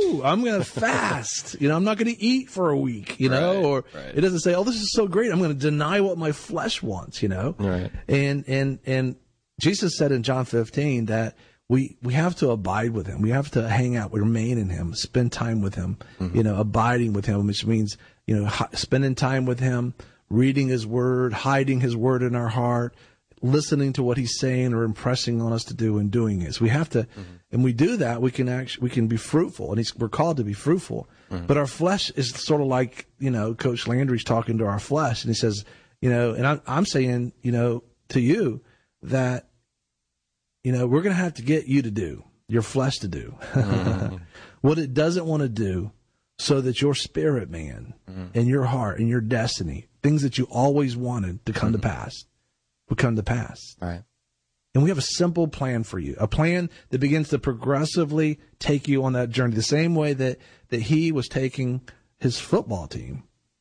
woo, I'm going to fast. I'm not going to eat for a week, or it doesn't say, oh, this is so great. I'm going to deny what my flesh wants, Right. And Jesus said in John 15 that we have to abide with him. We have to hang out, remain in him, spend time with him, abiding with him, which means, spending time with him, reading his word, hiding his word in our heart, listening to what he's saying or impressing on us to do and doing it. So we have to, and we do that, we can be fruitful, and we're called to be fruitful. But our flesh is sort of like, Coach Landry's talking to our flesh, and he says, and I'm saying, to you that, we're going to have to get you to do, your flesh to do what it doesn't want to do, so that your spirit, man, and your heart and your destiny, things that you always wanted to come to pass, will come to pass. Right. And we have a simple plan for you, a plan that begins to progressively take you on that journey, the same way that he was taking his football team.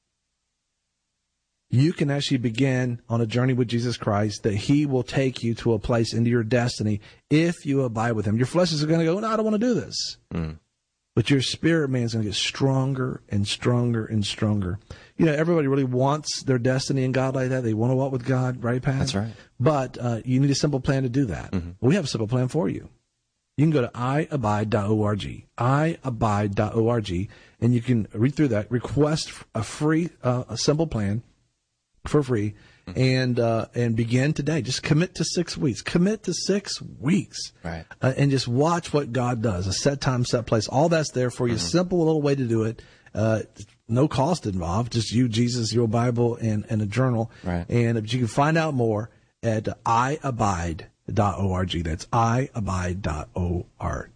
You can actually begin on a journey with Jesus Christ that he will take you to a place into your destiny if you abide with him. Your flesh is going to go, no, I don't want to do this. But your spirit, man, is going to get stronger and stronger and stronger. Everybody really wants their destiny in God like that. They want to walk with God, right, Pat? That's right. But you need a simple plan to do that. We have a simple plan for you. You can go to iabide.org, iabide.org, and you can read through that, request a free, a simple plan for free, and begin today. Just commit to 6 weeks. Commit to 6 weeks. Right. And just watch what God does. A set time, set place. All that's there for you. Simple little way to do it. No cost involved. Just you, Jesus, your Bible, and a journal. Right. And if you can find out more at iabide.org. That's iabide.org.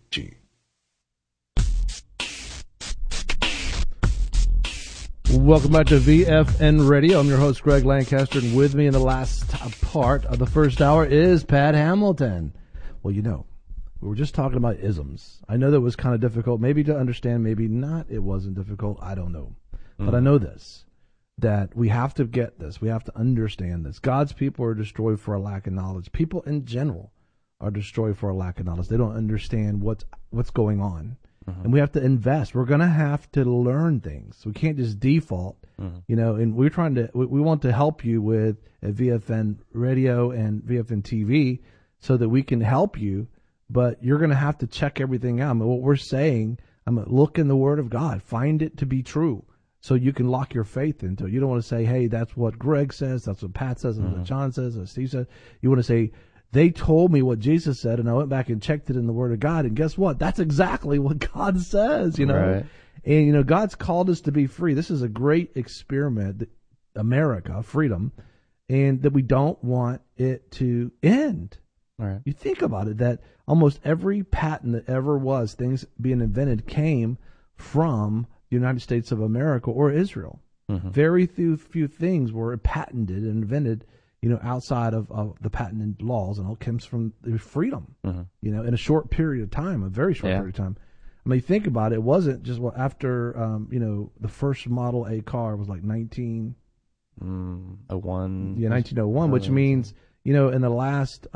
Welcome back to VFN Radio. I'm your host, Greg Lancaster, and with me in the last part of the first hour is Pat Hamilton. Well, we were just talking about isms. I know that was kind of difficult, maybe to understand, maybe not. It wasn't difficult. I don't know. But I know this, that we have to get this. We have to understand this. God's people are destroyed for a lack of knowledge. People in general are destroyed for a lack of knowledge. They don't understand what's going on. And we have to invest. We're going to have to learn things. We can't just default, and we want to help you with at VFN Radio and VFN TV so that we can help you, but you're going to have to check everything out. I mean, what we're saying, look in the Word of God, find it to be true so you can lock your faith into it. You don't want to say, hey, that's what Greg says, that's what Pat says, that's what John says, that's what Steve says. You want to say, they told me what Jesus said, and I went back and checked it in the Word of God, and guess what? That's exactly what God says, Right. And, God's called us to be free. This is a great experiment, America, freedom, and that we don't want it to end. Right. You think about it, that almost every patent that ever was, things being invented, came from the United States of America or Israel. Very few things were patented and invented outside of the patent laws, and all comes from the freedom, in a short period of time, a very short period of time. I mean, think about it. It wasn't just after, the first Model A car was like 1901. Yeah, 1901, which means, in the last,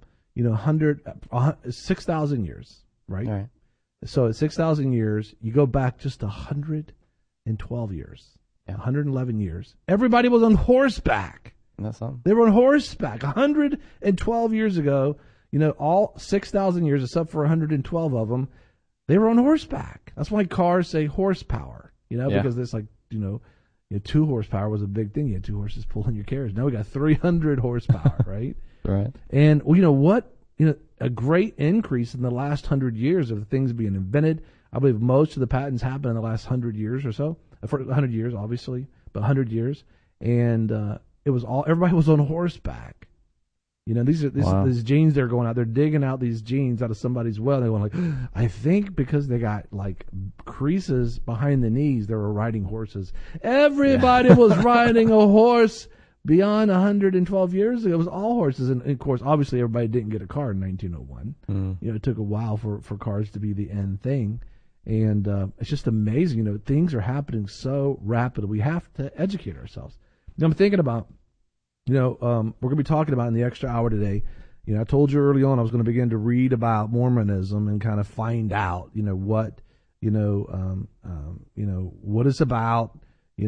6,000 years, right? Right. So at 6,000 years, you go back just 112 years, 111 years. Everybody was on horseback. That's something. They were on horseback 112 years ago. All 6,000 years, except for 112 of them, they were on horseback. That's why cars say horsepower, because it's like, 2 horsepower was a big thing. You had 2 horses pulling your carriage. Now we got 300 horsepower, right? Right. And a great increase in the last 100 years of things being invented. I believe most of the patents happened in the last 100 years or so. For 100 years, obviously, but 100 years. And, everybody was on horseback. These genes they're going out, they're digging out these genes out of somebody's well. They're going like, I think because they got like creases behind the knees, they were riding horses. Everybody was riding a horse beyond 112 years ago. It was all horses. And of course, obviously everybody didn't get a car in 1901. It took a while for cars to be the end thing. And it's just amazing. Things are happening so rapidly. We have to educate ourselves. I'm thinking about, we're going to be talking about in the extra hour today. I told you early on I was going to begin to read about Mormonism and kind of find out, what, what it's about.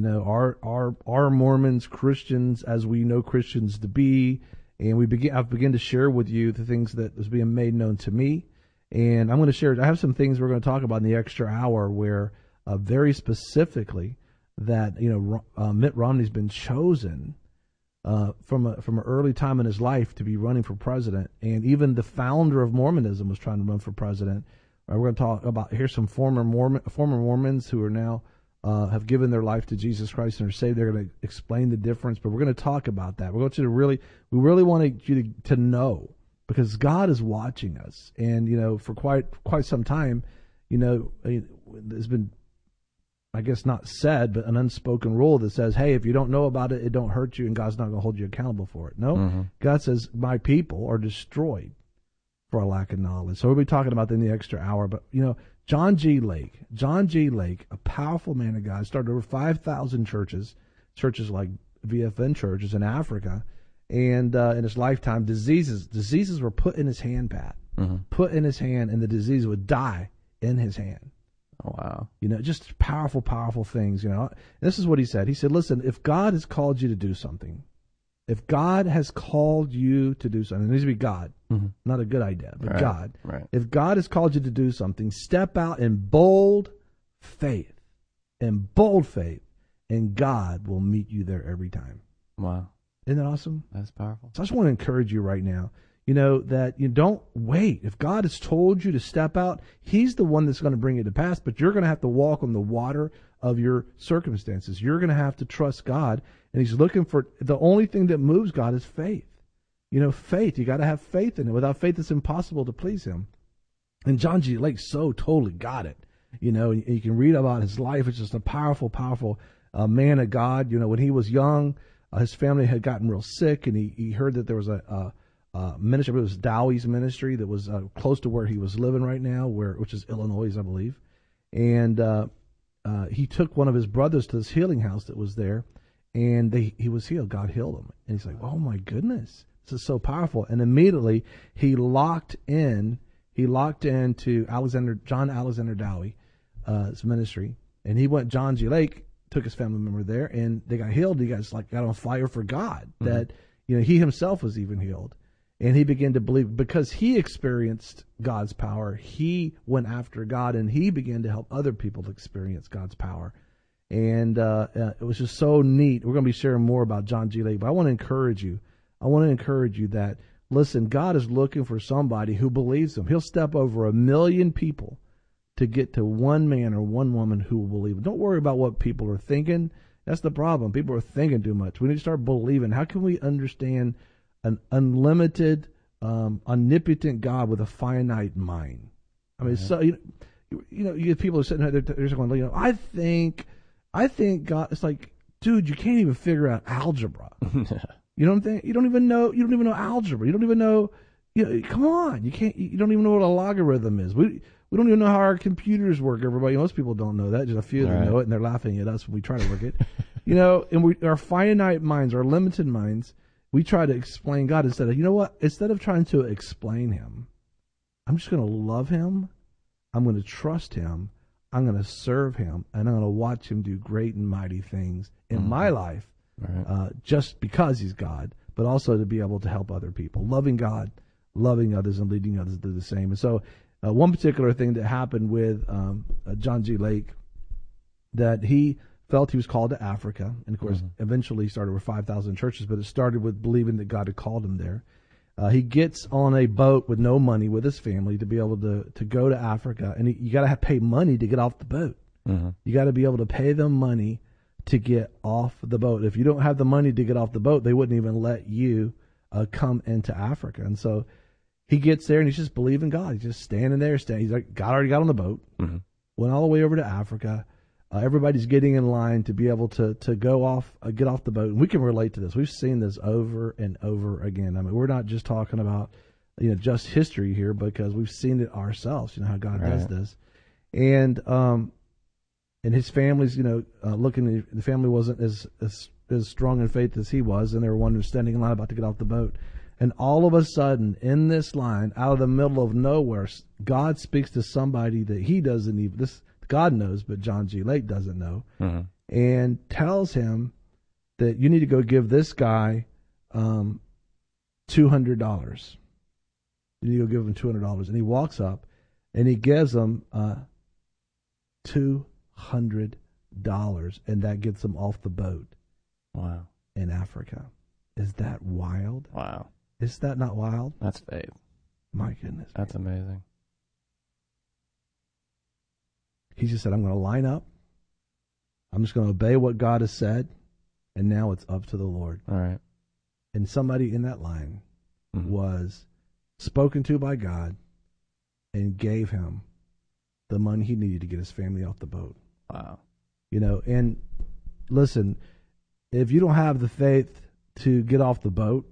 Are Mormons Christians as we know Christians to be? And I've begun to share with you the things that is being made known to me. And I'm going to share, I have some things we're going to talk about in the extra hour where very specifically that, Mitt Romney's been chosen from an early time in his life to be running for president. And even the founder of Mormonism was trying to run for president. We're going to talk about, here's some former Mormons who are now have given their life to Jesus Christ and are saved. They're going to explain the difference, but we're going to talk about that. We really want you to know, because God is watching us, and for quite some time, there's been, I guess not said, but an unspoken rule that says, hey, if you don't know about it, it don't hurt you, and God's not going to hold you accountable for it. No, God says, my people are destroyed for a lack of knowledge. So we'll be talking about that in the extra hour, but John G. Lake, a powerful man of God, started over 5,000 churches like VFN churches in Africa, and in his lifetime, diseases were put in his hand, Pat, put in his hand, and the disease would die in his hand. Oh, wow. Just powerful, powerful things, This is what he said. He said, listen, if God has called you to do something, it needs to be God, not a good idea, but right, God. Right. If God has called you to do something, step out in bold faith, and God will meet you there every time. Wow. Isn't that awesome? That's powerful. So I just want to encourage you right now, that you don't wait. If God has told you to step out, He's the one that's going to bring it to pass, but you're going to have to walk on the water of your circumstances. You're going to have to trust God, and He's looking for, the only thing that moves God is faith. Faith, you got to have faith in it. Without faith, it's impossible to please Him. And John G. Lake so totally got it. You can read about his life. It's just a powerful, powerful man of God. When he was young, his family had gotten real sick, and he heard that there was a ministry. It was Dowie's ministry that was close to where he was living right now, which is Illinois, I believe. And he took one of his brothers to this healing house that was there, and he was healed. God healed him, and he's like, "Oh my goodness, this is so powerful!" And immediately he locked into John Alexander Dowie's ministry, and he went. John G. Lake took his family member there, and they got healed. He got on fire for God. That he himself was even healed. And he began to believe, because he experienced God's power, he went after God, and he began to help other people to experience God's power. And it was just so neat. We're going to be sharing more about John G. Lake, but I want to encourage you. That, listen, God is looking for somebody who believes Him. He'll step over 1 million people to get to one man or one woman who will believe Him. Don't worry about what people are thinking. That's the problem. People are thinking too much. We need to start believing. How can we understand an unlimited, omnipotent God with a finite mind? I mean, so you get people who are sitting there, they're just going, I think God. It's like, dude, you can't even figure out algebra. You know what I'm saying? You don't even know algebra. You don't even know. Come on, you can't. You don't even know what a logarithm is. We don't even know how our computers work. Everybody, most people don't know that. Just a few of them know it, and they're laughing at us when we try to work it. And our finite minds, our limited minds, we try to explain God instead of, instead of trying to explain Him, I'm just going to love Him. I'm going to trust Him. I'm going to serve Him, and I'm going to watch Him do great and mighty things in my life, just because He's God, but also to be able to help other people, loving God, loving others, and leading others to do the same. And so one particular thing that happened with John G. Lake, that he felt he was called to Africa, and of course, eventually he started with 5,000 churches, but it started with believing that God had called him there. He gets on a boat with no money with his family to be able to go to Africa, and you got to pay money to get off the boat. You got to be able to pay them money to get off the boat. If you don't have the money to get off the boat, they wouldn't even let you come into Africa. And so he gets there, and he's just believing God. He's just standing there. He's like, God already got on the boat, went all the way over to Africa. Everybody's getting in line to be able to go off, get off the boat. And we can relate to this. We've seen this over and over again. I mean, we're not just talking about, just history here, because we've seen it ourselves, how God does this. And his family's, looking, the family wasn't as strong in faith as he was, and they were wondering, standing in line about to get off the boat. And all of a sudden, in this line, out of the middle of nowhere, God speaks to somebody that he doesn't even, God knows, but John G. Lake doesn't know, and tells him that you need to go give this guy $200. You need to go give him $200. And he walks up and he gives him $200, and that gets him off the boat. Wow. In Africa. Is that wild? Wow. Is that not wild? That's faith. My goodness. That's amazing. He just said, I'm going to line up. I'm just going to obey what God has said. And now it's up to the Lord. All right. And somebody in that line was spoken to by God and gave him the money he needed to get his family off the boat. Wow. You know, and listen, if you don't have the faith to get off the boat,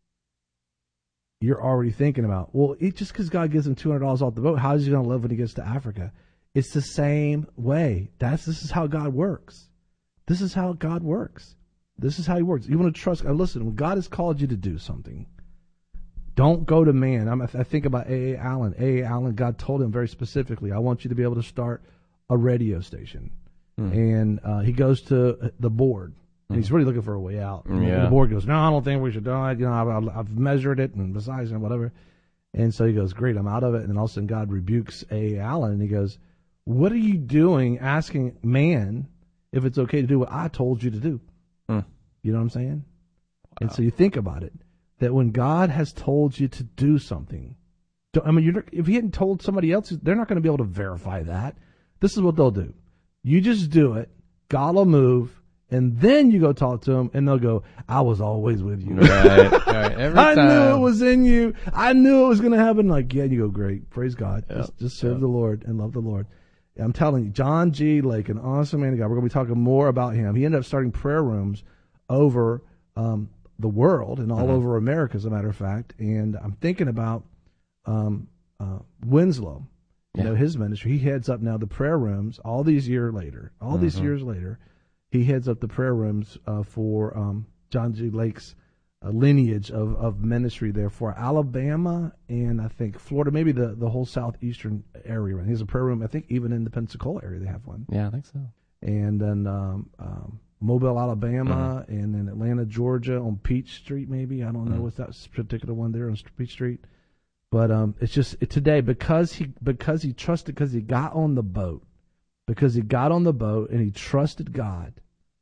you're already thinking about, well, just because God gives him $200 off the boat, how is he going to live when he gets to Africa? It's the same way. This is how God works. This is how God works. This is how he works. You want to trust. Listen, when God has called you to do something, don't go to man. I think about A.A. Allen. A.A. Allen, God told him very specifically, I want you to be able to start a radio station. And he goes to the board. And he's really looking for a way out. And the board goes, no, I don't think we should do it. You know, I've measured it, and besides, and whatever. And so he goes, great, I'm out of it. And then all of a sudden God rebukes A.A. Allen, and he goes, what are you doing asking man if it's okay to do what I told you to do? You know what I'm saying? Wow. And so you think about it, that when God has told you to do something, if he hadn't told somebody else, they're not going to be able to verify that. This is what they'll do. You just do it, God will move, and then you go talk to them, and they'll go, I was always with you. Right. Every I time. knew it was in you. I knew it was going to happen. Like, yeah, you go, great. Praise God. Just serve the Lord and love the Lord. I'm telling you, John G. Lake, an awesome man of God. We're going to be talking more about him. He ended up starting prayer rooms over the world and all over America, as a matter of fact. And I'm thinking about Winslow, you know, his ministry. He heads up now the prayer rooms all these years later. These years later, he heads up the prayer rooms for John G. Lake's lineage of ministry there for Alabama and I think Florida, maybe the whole southeastern area. He has a prayer room, I think even in the Pensacola area they have one. Yeah, I think so. And then Mobile, Alabama, and then Atlanta, Georgia on Peach Street maybe. I don't know what's that particular one there on Peach Street. But it's just today because he trusted, because he got on the boat. Because he got on the boat and he trusted God.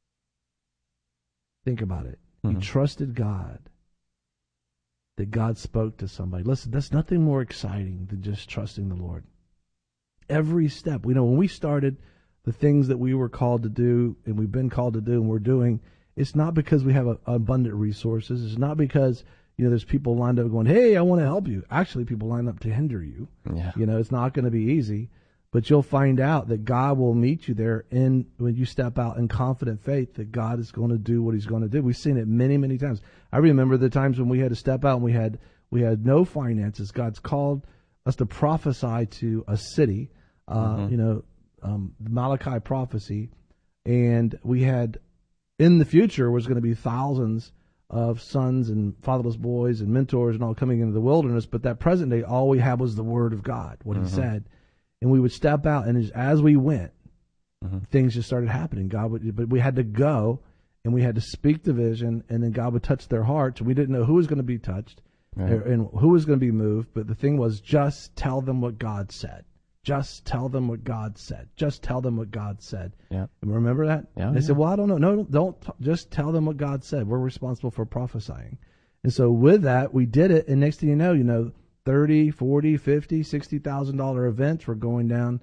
Think about it. He trusted God. That God spoke to somebody. Listen, that's nothing more exciting than just trusting the Lord. Every step. When we started the things that we were called to do and we've been called to do and we're doing, it's not because we have abundant resources. It's not because, there's people lined up going, hey, I want to help you. Actually, people line up to hinder you. Yeah. It's not going to be easy. But you'll find out that God will meet you there when you step out in confident faith that God is going to do what he's going to do. We've seen it many, many times. I remember the times when we had to step out and we had no finances. God's called us to prophesy to a city, the Malachi prophecy, and we had, in the future, was going to be thousands of sons and fatherless boys and mentors and all coming into the wilderness, but that present day, all we had was the word of God, what he said. And we would step out, and as we went, things just started happening. But we had to go, and we had to speak the vision, and then God would touch their hearts. We didn't know who was going to be touched and who was going to be moved, but the thing was, just tell them what God said. Just tell them what God said. Just tell them what God said. Yeah. And remember that? Yeah. They said, well, I don't know. No, don't. Just tell them what God said. We're responsible for prophesying. And so with that, we did it, and next thing you know, $30,000, $40,000, $50,000, $60,000 events were going down,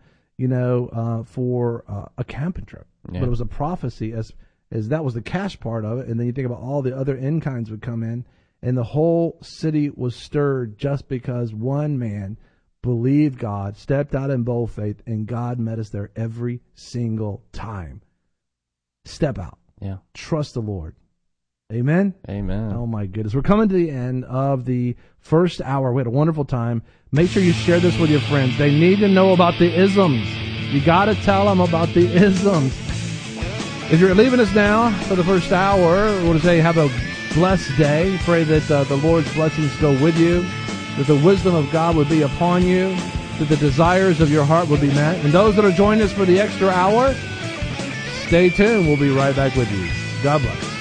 for a camping trip. Yeah. But it was a prophecy as that was the cash part of it. And then you think about all the other in-kinds would come in, and the whole city was stirred just because one man believed God, stepped out in bold faith, and God met us there every single time. Step out. Yeah. Trust the Lord. Amen? Amen. Oh, my goodness. We're coming to the end of the first hour. We had a wonderful time. Make sure you share this with your friends. They need to know about the isms. You got to tell them about the isms. If you're leaving us now for the first hour, we want to say have a blessed day. Pray that the Lord's blessings go with you, that the wisdom of God would be upon you, that the desires of your heart will be met. And those that are joining us for the extra hour, stay tuned. We'll be right back with you. God bless.